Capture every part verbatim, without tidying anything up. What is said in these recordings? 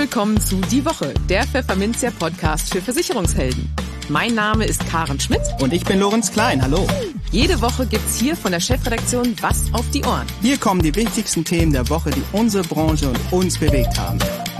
willkommen zu Die Woche, der Pfefferminzia-Podcast für Versicherungshelden. Mein Name ist Karen Schmidt. Und ich bin Lorenz Klein, hallo. Jede Woche gibt's hier von der Chefredaktion was auf die Ohren. Hier kommen die wichtigsten Themen der Woche, die unsere Branche und uns bewegt haben.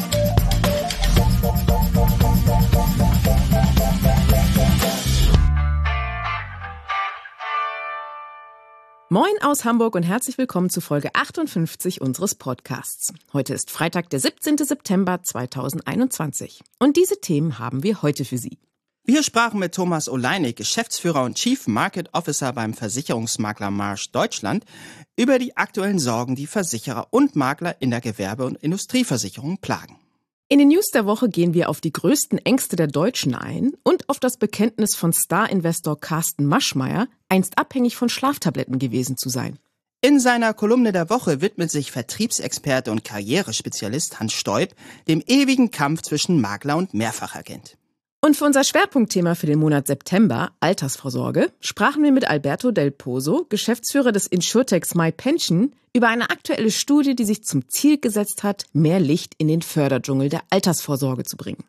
Moin aus Hamburg und herzlich willkommen zu Folge achtundfünfzig unseres Podcasts. Heute ist Freitag, der siebzehnten September zweitausendeinundzwanzig. Und diese Themen haben wir heute für Sie. Wir sprachen mit Thomas Oleinik, Geschäftsführer und Chief Market Officer beim Versicherungsmakler Marsh Deutschland, über die aktuellen Sorgen, die Versicherer und Makler in der Gewerbe- und Industrieversicherung plagen. In den News der Woche gehen wir auf die größten Ängste der Deutschen ein und auf das Bekenntnis von Star-Investor Carsten Maschmeyer, einst abhängig von Schlaftabletten gewesen zu sein. In seiner Kolumne der Woche widmet sich Vertriebsexperte und Karrierespezialist Hans Steub dem ewigen Kampf zwischen Makler und Mehrfachagent. Und für unser Schwerpunktthema für den Monat September, Altersvorsorge, sprachen wir mit Alberto Del Pozo, Geschäftsführer des Insurtechs MyPension, über eine aktuelle Studie, die sich zum Ziel gesetzt hat, mehr Licht in den Förderdschungel der Altersvorsorge zu bringen.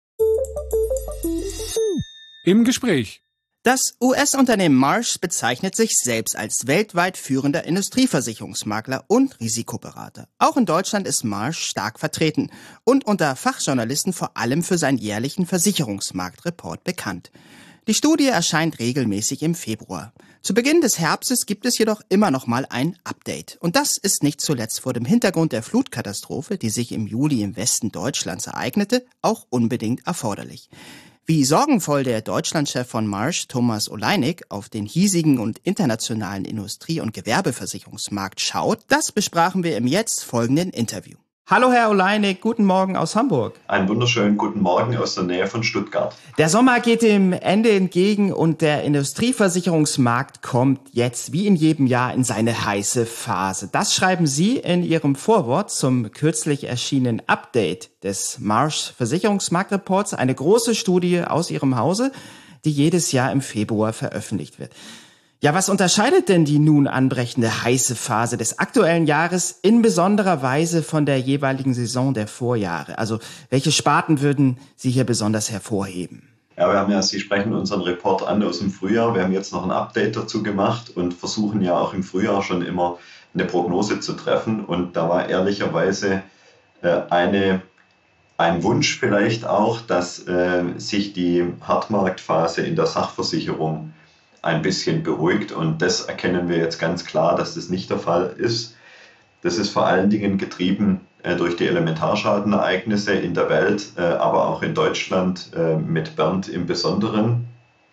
Im Gespräch. Das U S-Unternehmen Marsh bezeichnet sich selbst als weltweit führender Industrieversicherungsmakler und Risikoberater. Auch in Deutschland ist Marsh stark vertreten und unter Fachjournalisten vor allem für seinen jährlichen Versicherungsmarktreport bekannt. Die Studie erscheint regelmäßig im Februar. Zu Beginn des Herbstes gibt es jedoch immer noch mal ein Update. Und das ist nicht zuletzt vor dem Hintergrund der Flutkatastrophe, die sich im Juli im Westen Deutschlands ereignete, auch unbedingt erforderlich. Wie sorgenvoll der Deutschlandchef von Marsh, Thomas Oleinik, auf den hiesigen und internationalen Industrie- und Gewerbeversicherungsmarkt schaut, das besprachen wir im jetzt folgenden Interview. Hallo Herr Oleinik, guten Morgen aus Hamburg. Einen wunderschönen guten Morgen aus der Nähe von Stuttgart. Der Sommer geht dem Ende entgegen und der Industrieversicherungsmarkt kommt jetzt wie in jedem Jahr in seine heiße Phase. Das schreiben Sie in Ihrem Vorwort zum kürzlich erschienenen Update des Marsh Versicherungsmarktreports, eine große Studie aus Ihrem Hause, die jedes Jahr im Februar veröffentlicht wird. Ja, was unterscheidet denn die nun anbrechende heiße Phase des aktuellen Jahres in besonderer Weise von der jeweiligen Saison der Vorjahre? Also welche Sparten würden Sie hier besonders hervorheben? Ja, wir haben ja, Sie sprechen unseren Report an aus dem Frühjahr. Wir haben jetzt noch ein Update dazu gemacht und versuchen ja auch im Frühjahr schon immer eine Prognose zu treffen. Und da war ehrlicherweise äh, eine, ein Wunsch vielleicht auch, dass äh, sich die Hartmarktphase in der Sachversicherung ein bisschen beruhigt, und das erkennen wir jetzt ganz klar, dass das nicht der Fall ist. Das ist vor allen Dingen getrieben äh, durch die Elementarschadenereignisse in der Welt, äh, aber auch in Deutschland äh, mit Bernd im Besonderen.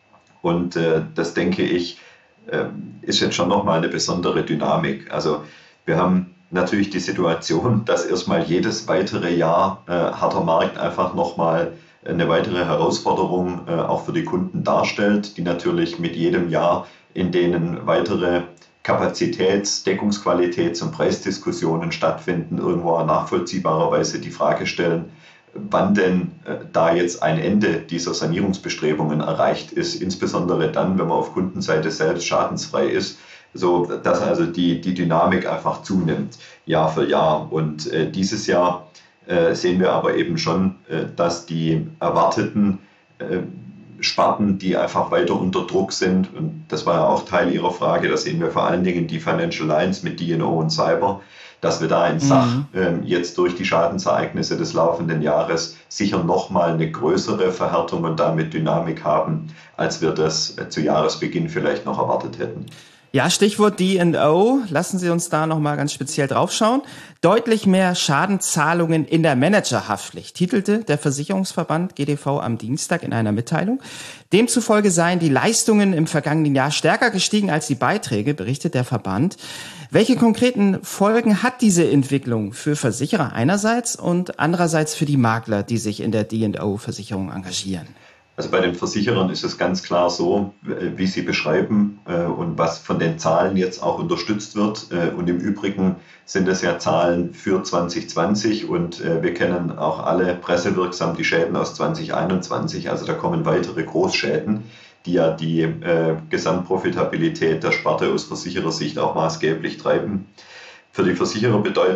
Und äh, das, denke ich, äh, ist jetzt schon nochmal eine besondere Dynamik. Also wir haben natürlich die Situation, dass erstmal jedes weitere Jahr äh, harter Markt einfach nochmal eine weitere Herausforderung äh, auch für die Kunden darstellt, die natürlich mit jedem Jahr, in denen weitere Kapazitäts-, Deckungsqualitäts- und Preisdiskussionen stattfinden, irgendwo nachvollziehbarerweise die Frage stellen, wann denn äh, da jetzt ein Ende dieser Sanierungsbestrebungen erreicht ist, insbesondere dann, wenn man auf Kundenseite selbst schadensfrei ist, so dass also die, die Dynamik einfach zunimmt, Jahr für Jahr. Und äh, dieses Jahr Äh, sehen wir aber eben schon, äh, dass die erwarteten äh, Sparten, die einfach weiter unter Druck sind, und das war ja auch Teil Ihrer Frage, da sehen wir vor allen Dingen die Financial Lines mit D und O und Cyber, dass wir da in Sach mhm. äh, jetzt durch die Schadensereignisse des laufenden Jahres sicher nochmal eine größere Verhärtung und damit Dynamik haben, als wir das äh, zu Jahresbeginn vielleicht noch erwartet hätten. Ja, Stichwort D und O. Lassen Sie uns da nochmal ganz speziell draufschauen. Deutlich mehr Schadenzahlungen in der Managerhaftpflicht, titelte der Versicherungsverband G D V am Dienstag in einer Mitteilung. Demzufolge seien die Leistungen im vergangenen Jahr stärker gestiegen als die Beiträge, berichtet der Verband. Welche konkreten Folgen hat diese Entwicklung für Versicherer einerseits und andererseits für die Makler, die sich in der D und O-Versicherung engagieren? Also bei den Versicherern ist es ganz klar so, wie Sie beschreiben und was von den Zahlen jetzt auch unterstützt wird. Und im Übrigen sind es ja Zahlen für zwanzig zwanzig und wir kennen auch alle pressewirksam die Schäden aus zwanzig einundzwanzig. Also da kommen weitere Großschäden, die ja die äh, Gesamtprofitabilität der Sparte aus Versicherersicht auch maßgeblich treiben. Für die Versicherer bedeutet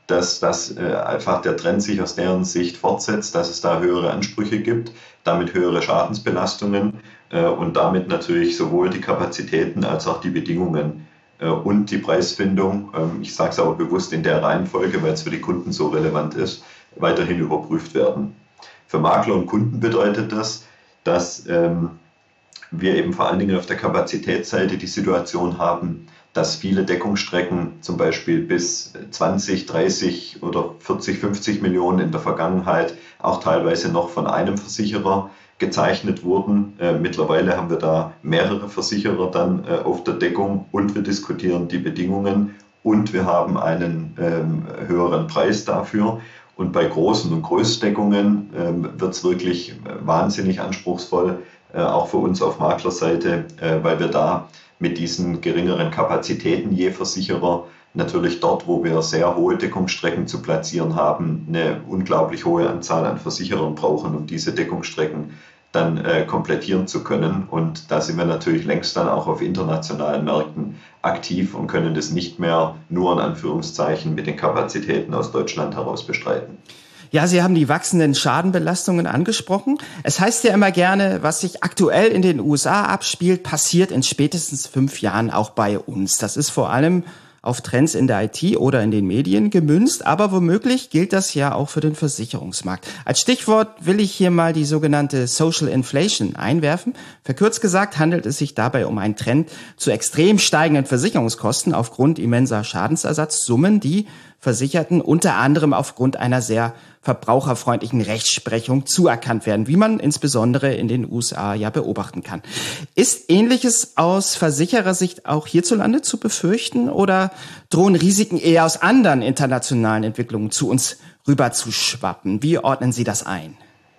dass, dass äh, einfach der Trend sich aus deren Sicht fortsetzt, dass es da höhere Ansprüche gibt, damit höhere Schadensbelastungen äh, und damit natürlich sowohl die Kapazitäten als auch die Bedingungen äh, und die Preisfindung, ähm, ich sage es aber bewusst in der Reihenfolge, weil es für die Kunden so relevant ist, weiterhin überprüft werden. Für Makler und Kunden bedeutet das, dass ähm, wir eben vor allen Dingen auf der Kapazitätsseite die Situation haben, dass viele Deckungsstrecken zum Beispiel bis zwanzig, dreißig oder vierzig, fünfzig Millionen in der Vergangenheit auch teilweise noch von einem Versicherer gezeichnet wurden. Äh, mittlerweile haben wir da mehrere Versicherer dann äh, auf der Deckung und wir diskutieren die Bedingungen und wir haben einen ähm, höheren Preis dafür. Und bei großen und Großdeckungen ähm, wird es wirklich wahnsinnig anspruchsvoll, äh, auch für uns auf Maklerseite, äh, weil wir da mit diesen geringeren Kapazitäten je Versicherer natürlich dort, wo wir sehr hohe Deckungsstrecken zu platzieren haben, eine unglaublich hohe Anzahl an Versicherern brauchen, um diese Deckungsstrecken dann äh, komplettieren zu können. Und da sind wir natürlich längst dann auch auf internationalen Märkten aktiv und können das nicht mehr nur in Anführungszeichen mit den Kapazitäten aus Deutschland heraus bestreiten. Ja, Sie haben die wachsenden Schadenbelastungen angesprochen. Es heißt ja immer gerne, was sich aktuell in den U S A abspielt, passiert in spätestens fünf Jahren auch bei uns. Das ist vor allem auf Trends in der I T oder in den Medien gemünzt, aber womöglich gilt das ja auch für den Versicherungsmarkt. Als Stichwort will ich hier mal die sogenannte Social Inflation einwerfen. Verkürzt gesagt handelt es sich dabei um einen Trend zu extrem steigenden Versicherungskosten aufgrund immenser Schadensersatzsummen, die Versicherten unter anderem aufgrund einer sehr verbraucherfreundlichen Rechtsprechung zuerkannt werden, wie man insbesondere in den U S A ja beobachten kann. Ist Ähnliches aus Versicherersicht auch hierzulande zu befürchten oder drohen Risiken eher aus anderen internationalen Entwicklungen zu uns rüber zu schwappen? Wie ordnen Sie das ein?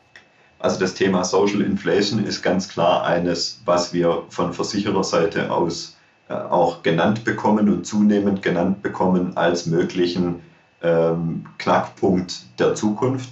Also das Thema Social Inflation ist ganz klar eines, was wir von Versichererseite aus äh, auch genannt bekommen und zunehmend genannt bekommen als möglichen ähm, Knackpunkt der Zukunft.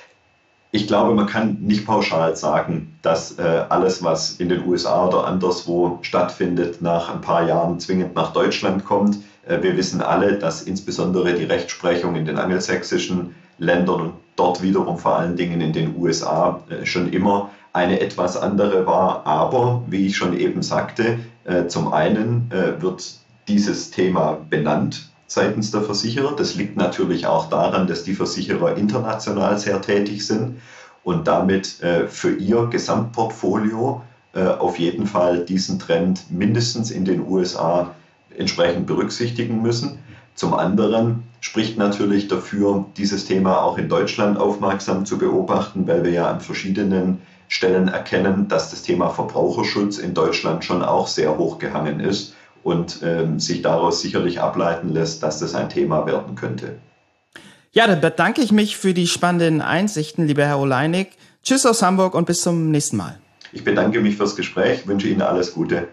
Ich glaube, man kann nicht pauschal sagen, dass äh, alles, was in den U S A oder anderswo stattfindet, nach ein paar Jahren zwingend nach Deutschland kommt. Äh, wir wissen alle, dass insbesondere die Rechtsprechung in den angelsächsischen Ländern und dort wiederum vor allen Dingen in den U S A äh, schon immer eine etwas andere war. Aber, wie ich schon eben sagte, äh, zum einen äh, wird dieses Thema benannt seitens der Versicherer. Das liegt natürlich auch daran, dass die Versicherer international sehr tätig sind und damit äh, für ihr Gesamtportfolio äh, auf jeden Fall diesen Trend mindestens in den U S A entsprechend berücksichtigen müssen. Zum anderen spricht natürlich dafür, dieses Thema auch in Deutschland aufmerksam zu beobachten, weil wir ja an verschiedenen Stellen erkennen, dass das Thema Verbraucherschutz in Deutschland schon auch sehr hoch gehangen ist und ähm, sich daraus sicherlich ableiten lässt, dass das ein Thema werden könnte. Ja, dann bedanke ich mich für die spannenden Einsichten, lieber Herr Oleinik. Tschüss aus Hamburg und bis zum nächsten Mal. Ich bedanke mich fürs Gespräch, wünsche Ihnen alles Gute.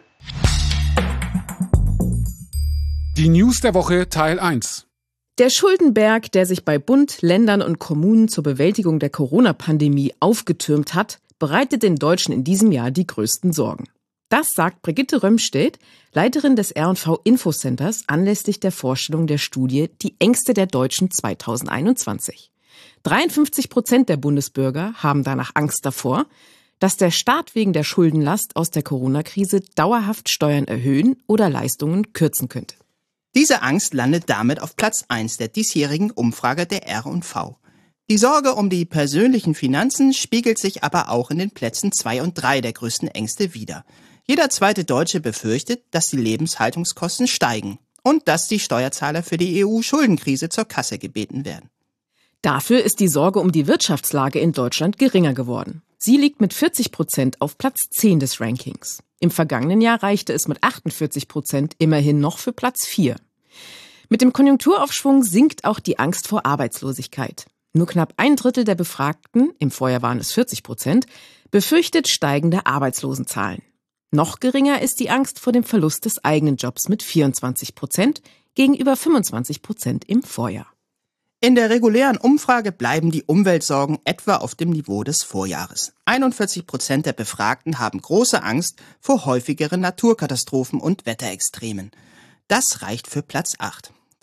Die News der Woche Teil eins. Der Schuldenberg, der sich bei Bund, Ländern und Kommunen zur Bewältigung der Corona-Pandemie aufgetürmt hat, bereitet den Deutschen in diesem Jahr die größten Sorgen. Das sagt Brigitte Römstedt, Leiterin des R und V Infocenters, anlässlich der Vorstellung der Studie Die Ängste der Deutschen zweitausendeinundzwanzig. dreiundfünfzig Prozent der Bundesbürger haben danach Angst davor, dass der Staat wegen der Schuldenlast aus der Corona-Krise dauerhaft Steuern erhöhen oder Leistungen kürzen könnte. Diese Angst landet damit auf Platz eins der diesjährigen Umfrage der R und V. Die Sorge um die persönlichen Finanzen spiegelt sich aber auch in den Plätzen zwei und drei der größten Ängste wider. Jeder zweite Deutsche befürchtet, dass die Lebenshaltungskosten steigen und dass die Steuerzahler für die E U-Schuldenkrise zur Kasse gebeten werden. Dafür ist die Sorge um die Wirtschaftslage in Deutschland geringer geworden. Sie liegt mit vierzig Prozent auf Platz zehn des Rankings. Im vergangenen Jahr reichte es mit achtundvierzig Prozent immerhin noch für Platz vier. Mit dem Konjunkturaufschwung sinkt auch die Angst vor Arbeitslosigkeit. Nur knapp ein Drittel der Befragten, im Vorjahr waren es vierzig Prozent, befürchtet steigende Arbeitslosenzahlen. Noch geringer ist die Angst vor dem Verlust des eigenen Jobs mit vierundzwanzig Prozent gegenüber fünfundzwanzig Prozent im Vorjahr. In der regulären Umfrage bleiben die Umweltsorgen etwa auf dem Niveau des Vorjahres. einundvierzig Prozent der Befragten haben große Angst vor häufigeren Naturkatastrophen und Wetterextremen. Das reicht für Platz acht.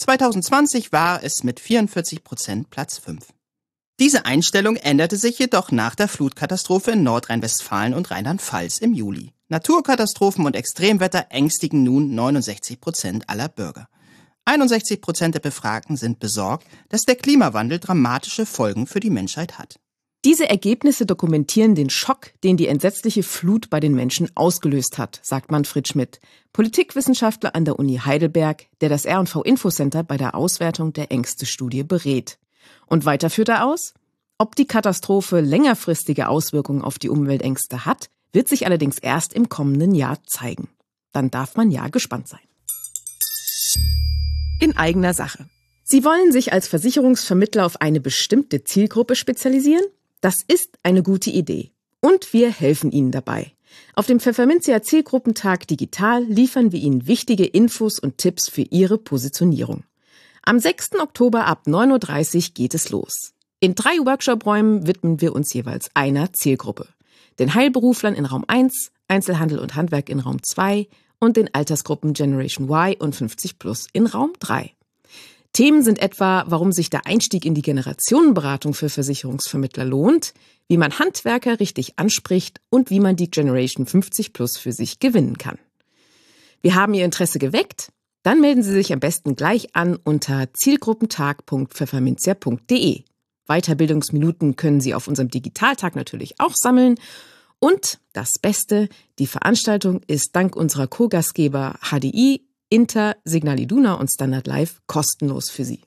zwanzig zwanzig war es mit vierundvierzig Prozent Platz fünf. Diese Einstellung änderte sich jedoch nach der Flutkatastrophe in Nordrhein-Westfalen und Rheinland-Pfalz im Juli. Naturkatastrophen und Extremwetter ängstigen nun neunundsechzig Prozent aller Bürger. einundsechzig Prozent der Befragten sind besorgt, dass der Klimawandel dramatische Folgen für die Menschheit hat. Diese Ergebnisse dokumentieren den Schock, den die entsetzliche Flut bei den Menschen ausgelöst hat, sagt Manfred Schmidt, Politikwissenschaftler an der Uni Heidelberg, der das R und V Infocenter bei der Auswertung der Ängste-Studie berät. Und weiter führt er aus: Ob die Katastrophe längerfristige Auswirkungen auf die Umweltängste hat, wird sich allerdings erst im kommenden Jahr zeigen. Dann darf man ja gespannt sein. In eigener Sache. Sie wollen sich als Versicherungsvermittler auf eine bestimmte Zielgruppe spezialisieren? Das ist eine gute Idee. Und wir helfen Ihnen dabei. Auf dem Pfefferminzia Zielgruppentag Digital liefern wir Ihnen wichtige Infos und Tipps für Ihre Positionierung. Am sechsten Oktober ab neun Uhr dreißig geht es los. In drei Workshop-Räumen widmen wir uns jeweils einer Zielgruppe. Den Heilberuflern in Raum eins, Einzelhandel und Handwerk in Raum zwei und den Altersgruppen Generation Y und fünfzig plus in Raum drei. Themen sind etwa, warum sich der Einstieg in die Generationenberatung für Versicherungsvermittler lohnt, wie man Handwerker richtig anspricht und wie man die Generation fünfzig plus für sich gewinnen kann. Wir haben Ihr Interesse geweckt? Dann melden Sie sich am besten gleich an unter zielgruppentag punkt pfefferminzia punkt de. Weiterbildungsminuten können Sie auf unserem Digitaltag natürlich auch sammeln. Und das Beste, die Veranstaltung ist dank unserer Co-Gastgeber H D I, Inter, Signal Iduna und Standard Live kostenlos für Sie.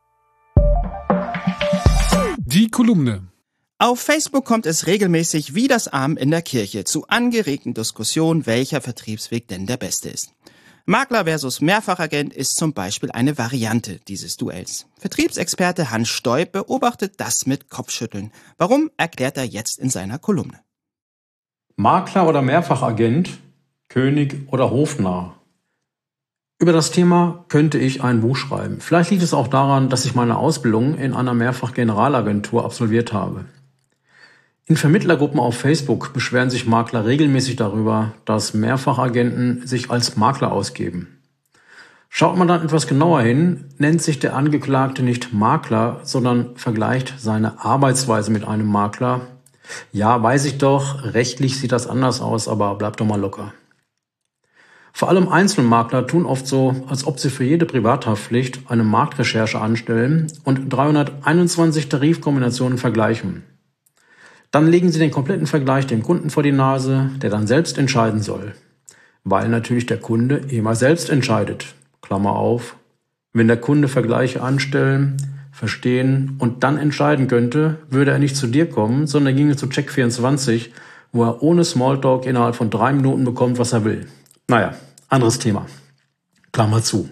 Die Kolumne. Auf Facebook kommt es regelmäßig wie das Amen in der Kirche zu angeregten Diskussionen, welcher Vertriebsweg denn der beste ist. Makler versus Mehrfachagent ist zum Beispiel eine Variante dieses Duells. Vertriebsexperte Hans Steu beobachtet das mit Kopfschütteln. Warum, erklärt er jetzt in seiner Kolumne. Makler oder Mehrfachagent, König oder Hofnarr. Über das Thema könnte ich ein Buch schreiben. Vielleicht liegt es auch daran, dass ich meine Ausbildung in einer Mehrfach-Generalagentur absolviert habe. In Vermittlergruppen auf Facebook beschweren sich Makler regelmäßig darüber, dass Mehrfachagenten sich als Makler ausgeben. Schaut man dann etwas genauer hin, nennt sich der Angeklagte nicht Makler, sondern vergleicht seine Arbeitsweise mit einem Makler. Ja, weiß ich doch, rechtlich sieht das anders aus, aber bleibt doch mal locker. Vor allem Einzelmakler tun oft so, als ob sie für jede Privathaftpflicht eine Marktrecherche anstellen und dreihunderteinundzwanzig Tarifkombinationen vergleichen. Dann legen sie den kompletten Vergleich dem Kunden vor die Nase, der dann selbst entscheiden soll. Weil natürlich der Kunde immer selbst entscheidet. Klammer auf. Wenn der Kunde Vergleiche anstellen, verstehen und dann entscheiden könnte, würde er nicht zu dir kommen, sondern ginge zu Check vierundzwanzig, wo er ohne Smalltalk innerhalb von drei Minuten bekommt, was er will. Naja, anderes Thema. Klammer zu.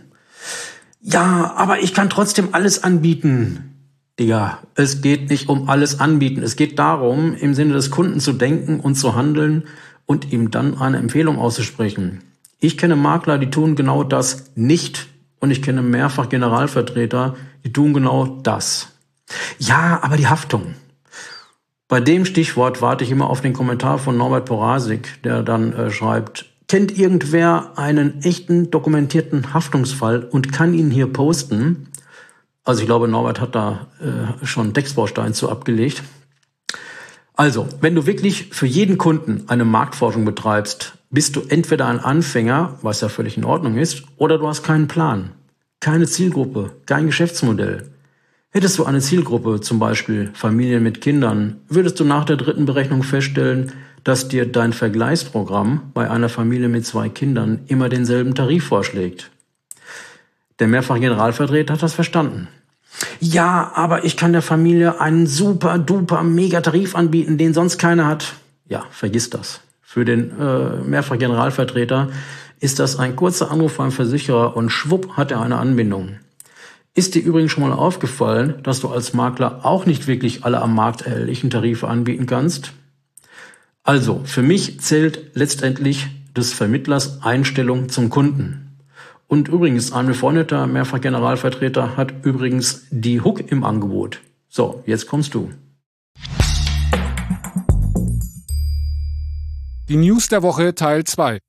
Ja, aber ich kann trotzdem alles anbieten. Digga, es geht nicht um alles anbieten. Es geht darum, im Sinne des Kunden zu denken und zu handeln und ihm dann eine Empfehlung auszusprechen. Ich kenne Makler, die tun genau das nicht. Und ich kenne mehrfach Generalvertreter, die tun genau das. Ja, aber die Haftung. Bei dem Stichwort warte ich immer auf den Kommentar von Norbert Porasik, der dann äh, schreibt: Kennt irgendwer einen echten dokumentierten Haftungsfall und kann ihn hier posten? Also ich glaube, Norbert hat da äh, schon einen Textbaustein zu abgelegt. Also, wenn du wirklich für jeden Kunden eine Marktforschung betreibst, bist du entweder ein Anfänger, was ja völlig in Ordnung ist, oder du hast keinen Plan, keine Zielgruppe, kein Geschäftsmodell. Hättest du eine Zielgruppe, zum Beispiel Familien mit Kindern, würdest du nach der dritten Berechnung feststellen, dass dir dein Vergleichsprogramm bei einer Familie mit zwei Kindern immer denselben Tarif vorschlägt. Der Mehrfach-Generalvertreter hat das verstanden. Ja, aber ich kann der Familie einen super, duper, mega Tarif anbieten, den sonst keiner hat. Ja, vergiss das. Für den äh, Mehrfach-Generalvertreter ist das ein kurzer Anruf beim Versicherer und schwupp hat er eine Anbindung. Ist dir übrigens schon mal aufgefallen, dass du als Makler auch nicht wirklich alle am Markt erhältlichen Tarife anbieten kannst? Also, für mich zählt letztendlich des Vermittlers Einstellung zum Kunden. Und übrigens, ein befreundeter Mehrfach-Generalvertreter hat übrigens die Hook im Angebot. So, jetzt kommst du. Die News der Woche Teil zwei.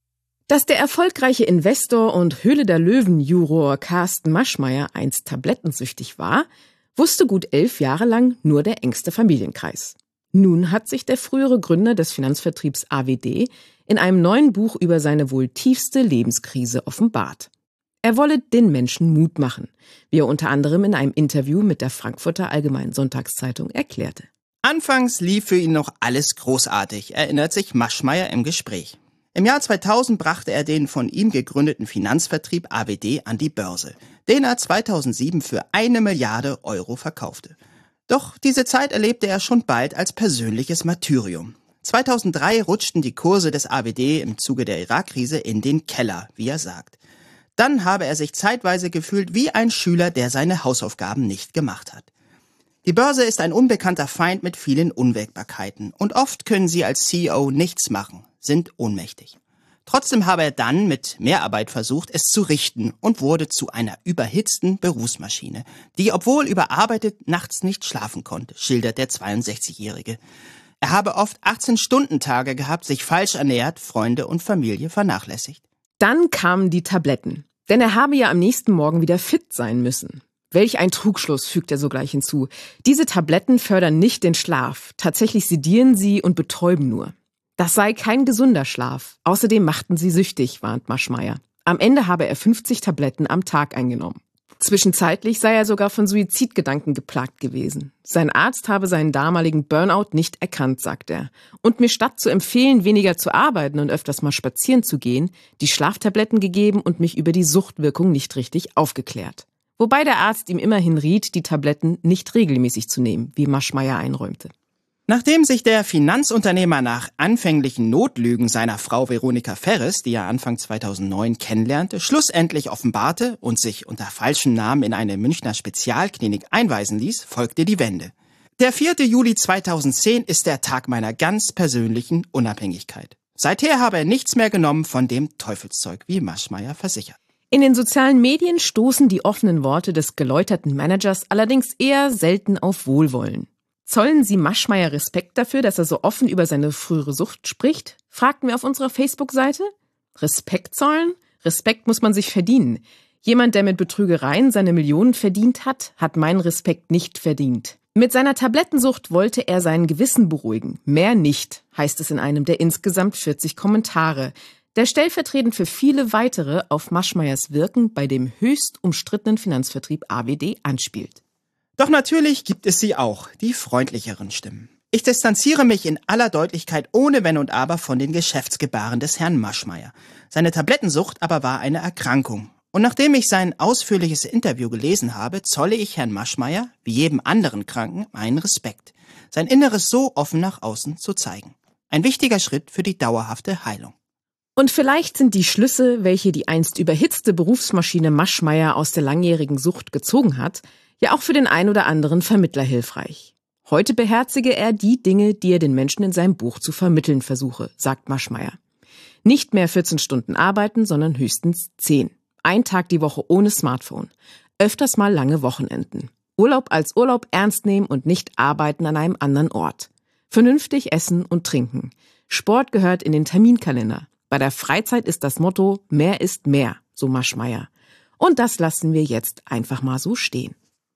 Dass der erfolgreiche Investor und Höhle der Löwen-Juror Carsten Maschmeyer einst tablettensüchtig war, wusste gut elf Jahre lang nur der engste Familienkreis. Nun hat sich der frühere Gründer des Finanzvertriebs A W D in einem neuen Buch über seine wohl tiefste Lebenskrise offenbart. Er wolle den Menschen Mut machen, wie er unter anderem in einem Interview mit der Frankfurter Allgemeinen Sonntagszeitung erklärte. Anfangs lief für ihn noch alles großartig, erinnert sich Maschmeyer im Gespräch. Im Jahr zweitausend brachte er den von ihm gegründeten Finanzvertrieb A W D an die Börse, den er zweitausendsieben für eine Milliarde Euro verkaufte. Doch diese Zeit erlebte er schon bald als persönliches Martyrium. zweitausenddrei rutschten die Kurse des A W D im Zuge der Irakkrise in den Keller, wie er sagt. Dann habe er sich zeitweise gefühlt wie ein Schüler, der seine Hausaufgaben nicht gemacht hat. Die Börse ist ein unbekannter Feind mit vielen Unwägbarkeiten und oft können sie als C E O nichts machen, sind ohnmächtig. Trotzdem habe er dann mit Mehrarbeit versucht, es zu richten und wurde zu einer überhitzten Berufsmaschine, die, obwohl überarbeitet, nachts nicht schlafen konnte, schildert der zweiundsechzigjährige. Er habe oft achtzehn-Stunden-Tage gehabt, sich falsch ernährt, Freunde und Familie vernachlässigt. Dann kamen die Tabletten, denn er habe ja am nächsten Morgen wieder fit sein müssen. Welch ein Trugschluss, fügt er sogleich hinzu. Diese Tabletten fördern nicht den Schlaf, tatsächlich sedieren sie und betäuben nur. Das sei kein gesunder Schlaf. Außerdem machten sie süchtig, warnt Maschmeyer. Am Ende habe er fünfzig Tabletten am Tag eingenommen. Zwischenzeitlich sei er sogar von Suizidgedanken geplagt gewesen. Sein Arzt habe seinen damaligen Burnout nicht erkannt, sagt er. Und mir statt zu empfehlen, weniger zu arbeiten und öfters mal spazieren zu gehen, die Schlaftabletten gegeben und mich über die Suchtwirkung nicht richtig aufgeklärt. Wobei der Arzt ihm immerhin riet, die Tabletten nicht regelmäßig zu nehmen, wie Maschmeyer einräumte. Nachdem sich der Finanzunternehmer nach anfänglichen Notlügen seiner Frau Veronika Ferres, die er Anfang zweitausendneun kennenlernte, schlussendlich offenbarte und sich unter falschem Namen in eine Münchner Spezialklinik einweisen ließ, folgte die Wende. Der vierte Juli zweitausendzehn ist der Tag meiner ganz persönlichen Unabhängigkeit. Seither habe er nichts mehr genommen von dem Teufelszeug, wie Maschmeyer versichert. In den sozialen Medien stoßen die offenen Worte des geläuterten Managers allerdings eher selten auf Wohlwollen. Zollen Sie Maschmeyer Respekt dafür, dass er so offen über seine frühere Sucht spricht? Fragten wir auf unserer Facebook-Seite. Respekt zollen? Respekt muss man sich verdienen. Jemand, der mit Betrügereien seine Millionen verdient hat, hat meinen Respekt nicht verdient. Mit seiner Tablettensucht wollte er sein Gewissen beruhigen. Mehr nicht, heißt es in einem der insgesamt vierzig Kommentare, der stellvertretend für viele weitere auf Maschmeyers Wirken bei dem höchst umstrittenen Finanzvertrieb A W D anspielt. Doch natürlich gibt es sie auch, die freundlicheren Stimmen. Ich distanziere mich in aller Deutlichkeit ohne Wenn und Aber von den Geschäftsgebaren des Herrn Maschmeyer. Seine Tablettensucht aber war eine Erkrankung. Und nachdem ich sein ausführliches Interview gelesen habe, zolle ich Herrn Maschmeyer, wie jedem anderen Kranken, meinen Respekt, sein Inneres so offen nach außen zu zeigen. Ein wichtiger Schritt für die dauerhafte Heilung. Und vielleicht sind die Schlüsse, welche die einst überhitzte Berufsmaschine Maschmeyer aus der langjährigen Sucht gezogen hat, ja auch für den ein oder anderen Vermittler hilfreich. Heute beherzige er die Dinge, die er den Menschen in seinem Buch zu vermitteln versuche, sagt Maschmeyer. Nicht mehr vierzehn Stunden arbeiten, sondern höchstens zehn. Ein Tag die Woche ohne Smartphone. Öfters mal lange Wochenenden. Urlaub als Urlaub ernst nehmen und nicht arbeiten an einem anderen Ort. Vernünftig essen und trinken. Sport gehört in den Terminkalender. Bei der Freizeit ist das Motto, mehr ist mehr, so Maschmeyer. Und das lassen wir jetzt einfach mal so stehen.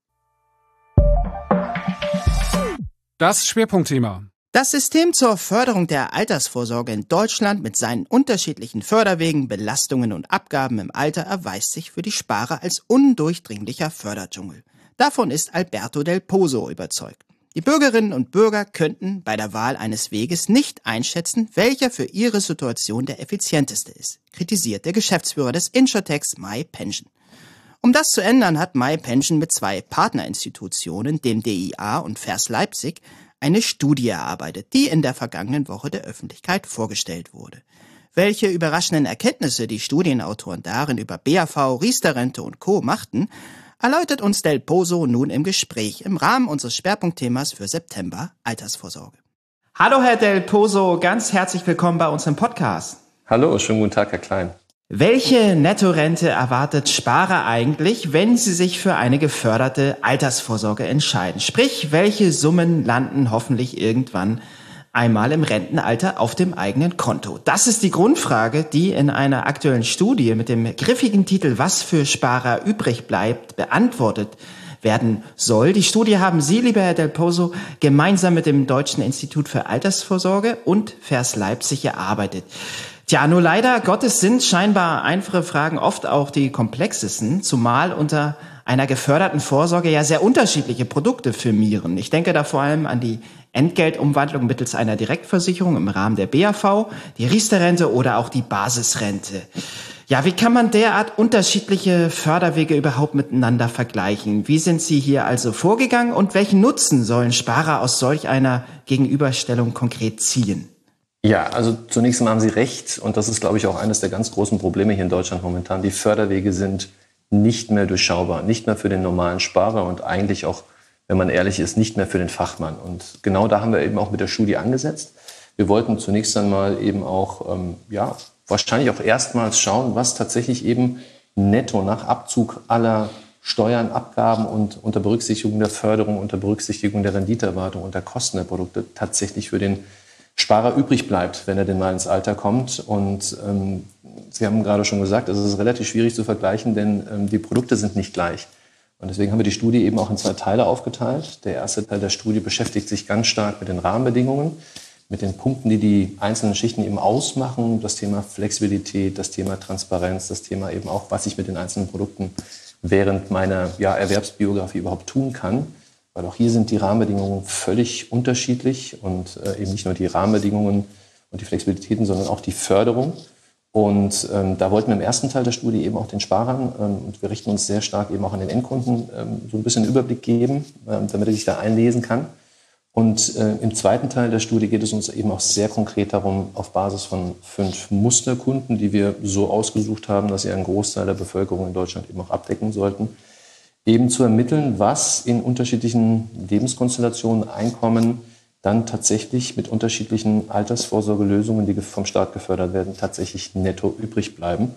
Das Schwerpunktthema. Das System zur Förderung der Altersvorsorge in Deutschland mit seinen unterschiedlichen Förderwegen, Belastungen und Abgaben im Alter erweist sich für die Sparer als undurchdringlicher Förderdschungel. Davon ist Alberto Del Pozo überzeugt. Die Bürgerinnen und Bürger könnten bei der Wahl eines Weges nicht einschätzen, welcher für ihre Situation der effizienteste ist, kritisiert der Geschäftsführer des Insurtechs MyPension. Um das zu ändern, hat MyPension mit zwei Partnerinstitutionen, dem D I A und Vers Leipzig, eine Studie erarbeitet, die in der vergangenen Woche der Öffentlichkeit vorgestellt wurde. Welche überraschenden Erkenntnisse die Studienautoren darin über B A V, Riester-Rente und Co. machten, erläutert uns Del Pozo nun im Gespräch im Rahmen unseres Schwerpunktthemas für September Altersvorsorge. Hallo Herr Del Pozo, ganz herzlich willkommen bei uns im Podcast. Hallo, schönen guten Tag, Herr Klein. Welche Nettorente erwartet Sparer eigentlich, wenn sie sich für eine geförderte Altersvorsorge entscheiden? Sprich, welche Summen landen hoffentlich irgendwann einmal im Rentenalter auf dem eigenen Konto? Das ist die Grundfrage, die in einer aktuellen Studie mit dem griffigen Titel »Was für Sparer übrig bleibt« beantwortet werden soll. Die Studie haben Sie, lieber Herr Del Pozo, gemeinsam mit dem Deutschen Institut für Altersvorsorge und Vers Leipzig erarbeitet. Tja, nur leider Gottes sind scheinbar einfache Fragen oft auch die komplexesten, zumal unter einer geförderten Vorsorge ja sehr unterschiedliche Produkte firmieren. Ich denke da vor allem an die Entgeltumwandlung mittels einer Direktversicherung im Rahmen der B A V, die Riester-Rente oder auch die Basisrente. Ja, wie kann man derart unterschiedliche Förderwege überhaupt miteinander vergleichen? Wie sind Sie hier also vorgegangen und welchen Nutzen sollen Sparer aus solch einer Gegenüberstellung konkret ziehen? Ja, also zunächst einmal haben Sie recht und das ist, glaube ich, auch eines der ganz großen Probleme hier in Deutschland momentan. Die Förderwege sind nicht mehr durchschaubar, nicht mehr für den normalen Sparer und eigentlich auch, wenn man ehrlich ist, nicht mehr für den Fachmann. Und genau da haben wir eben auch mit der Studie angesetzt. Wir wollten zunächst einmal eben auch, ähm, ja, wahrscheinlich auch erstmals schauen, was tatsächlich eben netto nach Abzug aller Steuern, Abgaben und unter Berücksichtigung der Förderung, unter Berücksichtigung der Renditeerwartung und der Kosten der Produkte tatsächlich für den Sparer übrig bleibt, wenn er denn mal ins Alter kommt. Und ähm, Sie haben gerade schon gesagt, es ist relativ schwierig zu vergleichen, denn ähm, die Produkte sind nicht gleich. Und deswegen haben wir die Studie eben auch in zwei Teile aufgeteilt. Der erste Teil der Studie beschäftigt sich ganz stark mit den Rahmenbedingungen, mit den Punkten, die die einzelnen Schichten eben ausmachen. Das Thema Flexibilität, das Thema Transparenz, das Thema eben auch, was ich mit den einzelnen Produkten während meiner ja, Erwerbsbiografie überhaupt tun kann. Weil auch hier sind die Rahmenbedingungen völlig unterschiedlich und äh, eben nicht nur die Rahmenbedingungen und die Flexibilitäten, sondern auch die Förderung. Und ähm, da wollten wir im ersten Teil der Studie eben auch den Sparern, ähm, und wir richten uns sehr stark eben auch an den Endkunden, ähm, so ein bisschen einen Überblick geben, ähm, damit er sich da einlesen kann. Und äh, im zweiten Teil der Studie geht es uns eben auch sehr konkret darum, auf Basis von fünf Musterkunden, die wir so ausgesucht haben, dass sie einen Großteil der Bevölkerung in Deutschland eben auch abdecken sollten, eben zu ermitteln, was in unterschiedlichen Lebenskonstellationen, Einkommen dann tatsächlich mit unterschiedlichen Altersvorsorgelösungen, die vom Staat gefördert werden, tatsächlich netto übrig bleiben.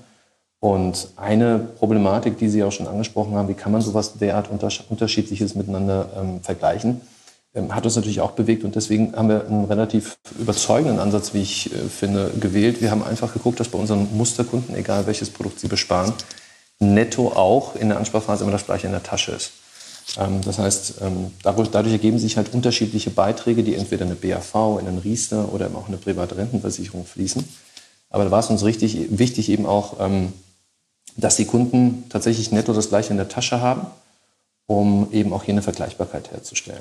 Und eine Problematik, die Sie auch schon angesprochen haben, wie kann man sowas derart Unterschiedliches miteinander ähm, vergleichen, ähm, hat uns natürlich auch bewegt. Und deswegen haben wir einen relativ überzeugenden Ansatz, wie ich äh, finde, gewählt. Wir haben einfach geguckt, dass bei unseren Musterkunden, egal welches Produkt sie besparen, netto auch in der Ansparphase immer das Gleiche in der Tasche ist. Ähm, das heißt, ähm, dadurch, dadurch ergeben sich halt unterschiedliche Beiträge, die entweder in eine B A V, in einen Riester oder eben auch in eine private Rentenversicherung fließen. Aber da war es uns richtig wichtig eben auch, ähm, dass die Kunden tatsächlich netto das Gleiche in der Tasche haben, um eben auch hier eine Vergleichbarkeit herzustellen.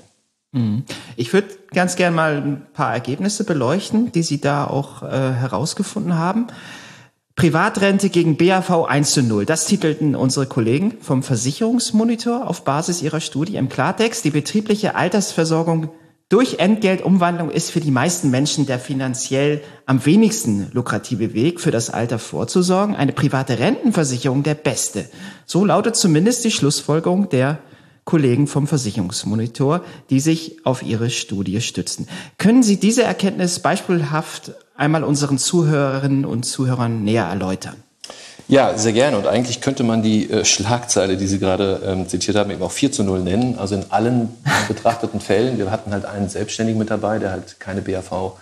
Ich würde ganz gerne mal ein paar Ergebnisse beleuchten, die Sie da auch äh, herausgefunden haben. Privatrente gegen B A V eins zu null. Das titelten unsere Kollegen vom Versicherungsmonitor auf Basis ihrer Studie im Klartext. Die betriebliche Altersversorgung durch Entgeltumwandlung ist für die meisten Menschen der finanziell am wenigsten lukrative Weg, für das Alter vorzusorgen. Eine private Rentenversicherung der beste. So lautet zumindest die Schlussfolgerung der Kollegen vom Versicherungsmonitor, die sich auf ihre Studie stützen. Können Sie diese Erkenntnis beispielhaft einmal unseren Zuhörerinnen und Zuhörern näher erläutern? Ja, sehr gerne. Und eigentlich könnte man die äh, Schlagzeile, die Sie gerade ähm, zitiert haben, eben auch vier zu null nennen. Also in allen betrachteten Fällen. Wir hatten halt einen Selbstständigen mit dabei, der halt keine B A V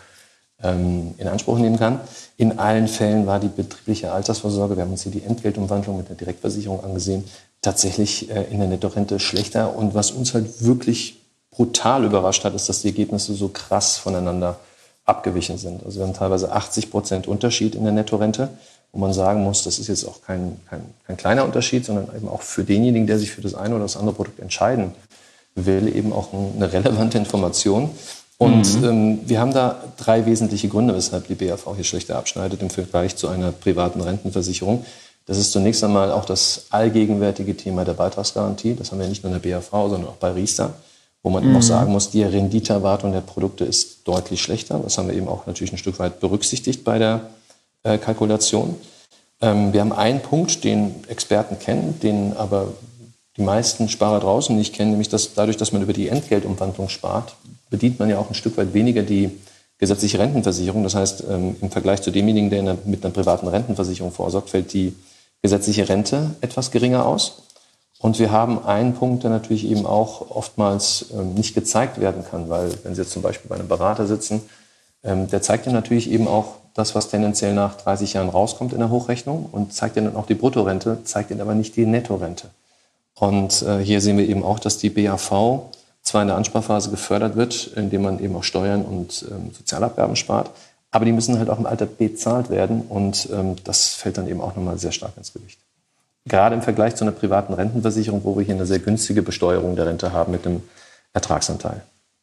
ähm, in Anspruch nehmen kann. In allen Fällen war die betriebliche Altersvorsorge, wir haben uns hier die Entgeltumwandlung mit der Direktversicherung angesehen, tatsächlich äh, in der Nettorente schlechter. Und was uns halt wirklich brutal überrascht hat, ist, dass die Ergebnisse so krass voneinander abgewichen sind. Also wir haben teilweise achtzig Prozent Unterschied in der Nettorente, wo man sagen muss, das ist jetzt auch kein, kein, kein kleiner Unterschied, sondern eben auch für denjenigen, der sich für das eine oder das andere Produkt entscheiden will, eben auch eine relevante Information. Und mhm. ähm, wir haben da drei wesentliche Gründe, weshalb die B A V hier schlechter abschneidet im Vergleich zu einer privaten Rentenversicherung. Das ist zunächst einmal auch das allgegenwärtige Thema der Beitragsgarantie. Das haben wir nicht nur in der B A V, sondern auch bei Riester, wo man mhm. eben auch sagen muss, die Renditeerwartung der Produkte ist deutlich schlechter. Das haben wir eben auch natürlich ein Stück weit berücksichtigt bei der äh, Kalkulation. Ähm, wir haben einen Punkt, den Experten kennen, den aber die meisten Sparer draußen nicht kennen, nämlich dass dadurch, dass man über die Entgeltumwandlung spart, bedient man ja auch ein Stück weit weniger die gesetzliche Rentenversicherung. Das heißt, ähm, im Vergleich zu demjenigen, der in einer, mit einer privaten Rentenversicherung vorsorgt, fällt die gesetzliche Rente etwas geringer aus. Und wir haben einen Punkt, der natürlich eben auch oftmals ähm, nicht gezeigt werden kann, weil wenn Sie jetzt zum Beispiel bei einem Berater sitzen, Ähm, der zeigt Ihnen natürlich eben auch das, was tendenziell nach dreißig Jahren rauskommt in der Hochrechnung und zeigt Ihnen dann auch die Bruttorente, zeigt Ihnen aber nicht die Nettorente. Und äh, hier sehen wir eben auch, dass die B A V zwar in der Ansparphase gefördert wird, indem man eben auch Steuern und ähm, Sozialabgaben spart, aber die müssen halt auch im Alter bezahlt werden und ähm, das fällt dann eben auch nochmal sehr stark ins Gewicht. Gerade im Vergleich zu einer privaten Rentenversicherung, wo wir hier eine sehr günstige Besteuerung der Rente haben mit einem Ertragsanteil.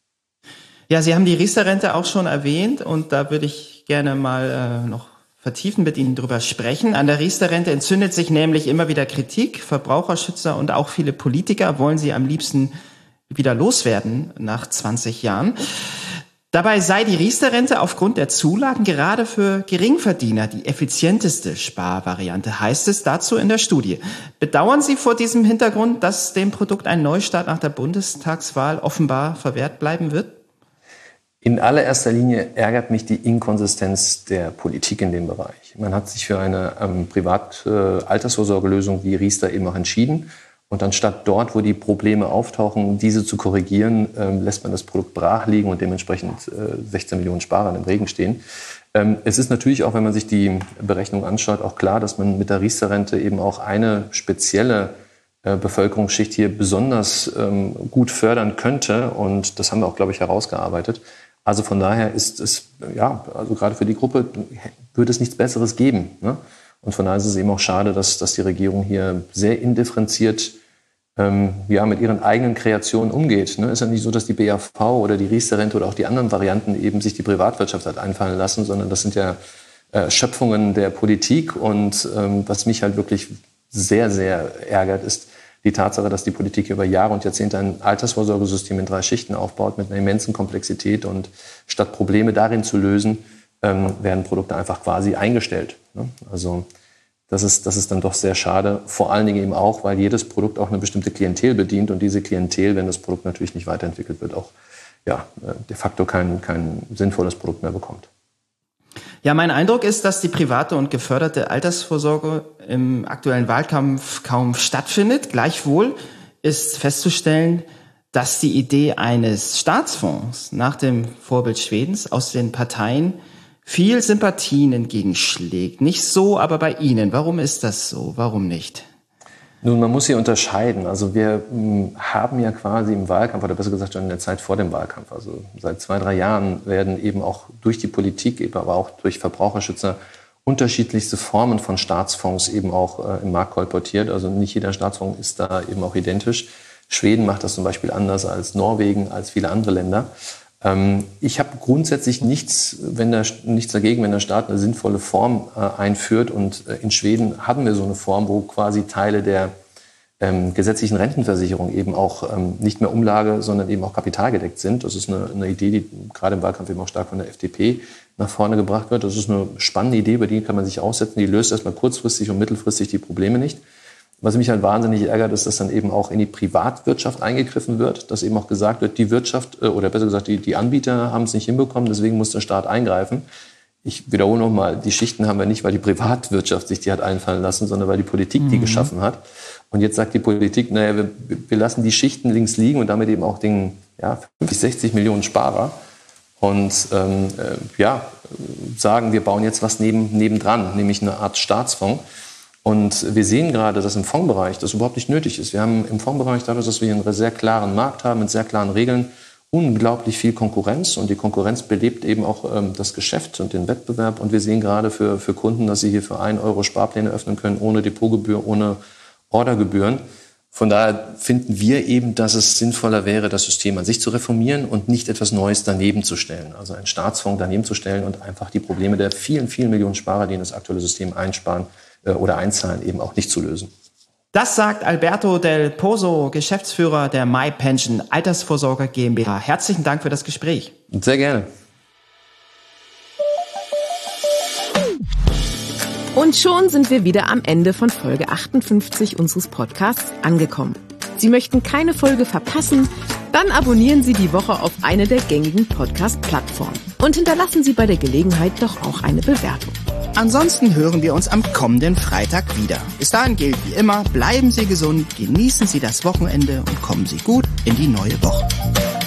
Ja, Sie haben die Riester-Rente auch schon erwähnt und da würde ich gerne mal äh, noch vertiefen mit Ihnen drüber sprechen. An der Riester-Rente entzündet sich nämlich immer wieder Kritik. Verbraucherschützer und auch viele Politiker wollen sie am liebsten wieder loswerden nach zwanzig Jahren. Dabei sei die Riester-Rente aufgrund der Zulagen gerade für Geringverdiener die effizienteste Sparvariante, heißt es dazu in der Studie. Bedauern Sie vor diesem Hintergrund, dass dem Produkt ein Neustart nach der Bundestagswahl offenbar verwehrt bleiben wird? In allererster Linie ärgert mich die Inkonsistenz der Politik in dem Bereich. Man hat sich für eine ähm, Privat-Altersvorsorgelösung wie Riester eben auch entschieden. Und anstatt dort, wo die Probleme auftauchen, diese zu korrigieren, ähm, lässt man das Produkt brach liegen und dementsprechend äh, sechzehn Millionen Sparer im Regen stehen. Ähm, es ist natürlich auch, wenn man sich die Berechnung anschaut, auch klar, dass man mit der Riester-Rente eben auch eine spezielle äh, Bevölkerungsschicht hier besonders ähm, gut fördern könnte. Und das haben wir auch, glaube ich, herausgearbeitet. Also von daher ist es, ja, also gerade für die Gruppe würde es nichts Besseres geben, ne? Und von daher ist es eben auch schade, dass, dass die Regierung hier sehr indifferenziert ähm, ja, mit ihren eigenen Kreationen umgeht. Ne? Ist ja nicht so, dass die B A V oder die Riester-Rente oder auch die anderen Varianten eben sich die Privatwirtschaft hat einfallen lassen, sondern das sind ja äh, Schöpfungen der Politik. Und ähm, was mich halt wirklich sehr, sehr ärgert, ist die Tatsache, dass die Politik über Jahre und Jahrzehnte ein Altersvorsorgesystem in drei Schichten aufbaut mit einer immensen Komplexität. Und statt Probleme darin zu lösen, ähm, werden Produkte einfach quasi eingestellt. Ne? Also das ist, das ist dann doch sehr schade. Vor allen Dingen eben auch, weil jedes Produkt auch eine bestimmte Klientel bedient und diese Klientel, wenn das Produkt natürlich nicht weiterentwickelt wird, auch ja, de facto kein, kein sinnvolles Produkt mehr bekommt. Ja, mein Eindruck ist, dass die private und geförderte Altersvorsorge im aktuellen Wahlkampf kaum stattfindet. Gleichwohl ist festzustellen, dass die Idee eines Staatsfonds nach dem Vorbild Schwedens aus den Parteien viel Sympathien entgegenschlägt. Nicht so, aber bei Ihnen. Warum ist das so? Warum nicht? Nun, man muss hier unterscheiden. Also wir mh, haben ja quasi im Wahlkampf, oder besser gesagt schon in der Zeit vor dem Wahlkampf, also seit zwei, drei Jahren werden eben auch durch die Politik, eben aber auch durch Verbraucherschützer unterschiedlichste Formen von Staatsfonds eben auch äh, im Markt kolportiert. Also nicht jeder Staatsfonds ist da eben auch identisch. Schweden macht das zum Beispiel anders als Norwegen, als viele andere Länder. Ähm, ich habe grundsätzlich nichts, wenn der, nichts dagegen, wenn der Staat eine sinnvolle Form äh, einführt. Und äh, in Schweden hatten wir so eine Form, wo quasi Teile der ähm, gesetzlichen Rentenversicherung eben auch ähm, nicht mehr Umlage, sondern eben auch kapitalgedeckt sind. Das ist eine, eine Idee, die gerade im Wahlkampf eben auch stark von der F D P nach vorne gebracht wird. Das ist eine spannende Idee, über die kann man sich aussetzen. Die löst erstmal kurzfristig und mittelfristig die Probleme nicht. Was mich halt wahnsinnig ärgert, ist, dass dann eben auch in die Privatwirtschaft eingegriffen wird, dass eben auch gesagt wird, die Wirtschaft, oder besser gesagt, die, die Anbieter haben es nicht hinbekommen, deswegen muss der Staat eingreifen. Ich wiederhole nochmal, die Schichten haben wir nicht, weil die Privatwirtschaft sich die hat einfallen lassen, sondern weil die Politik die mhm. geschaffen hat. Und jetzt sagt die Politik, naja, wir, wir lassen die Schichten links liegen und damit eben auch den ja, fünfzig, sechzig Millionen Sparer. Und ähm, äh, ja, sagen, wir bauen jetzt was neben, nebendran, nämlich eine Art Staatsfonds. Und wir sehen gerade, dass im Fondsbereich das überhaupt nicht nötig ist. Wir haben im Fondsbereich, dadurch, dass wir einen sehr klaren Markt haben, mit sehr klaren Regeln, unglaublich viel Konkurrenz. Und die Konkurrenz belebt eben auch ähm, das Geschäft und den Wettbewerb. Und wir sehen gerade für, für Kunden, dass sie hier für einen Euro Sparpläne öffnen können, ohne Depotgebühr, ohne Ordergebühren. Von daher finden wir eben, dass es sinnvoller wäre, das System an sich zu reformieren und nicht etwas Neues daneben zu stellen. Also einen Staatsfonds daneben zu stellen und einfach die Probleme der vielen, vielen Millionen Sparer, die in das aktuelle System einsparen, oder einzahlen, eben auch nicht zu lösen. Das sagt Alberto Del Pozo, Geschäftsführer der MyPension Altersvorsorge GmbH. Herzlichen Dank für das Gespräch. Sehr gerne. Und schon sind wir wieder am Ende von Folge achtundfünfzig unseres Podcasts angekommen. Sie möchten keine Folge verpassen? Dann abonnieren Sie die Woche auf eine der gängigen Podcast-Plattformen und hinterlassen Sie bei der Gelegenheit doch auch eine Bewertung. Ansonsten hören wir uns am kommenden Freitag wieder. Bis dahin gilt wie immer, bleiben Sie gesund, genießen Sie das Wochenende und kommen Sie gut in die neue Woche.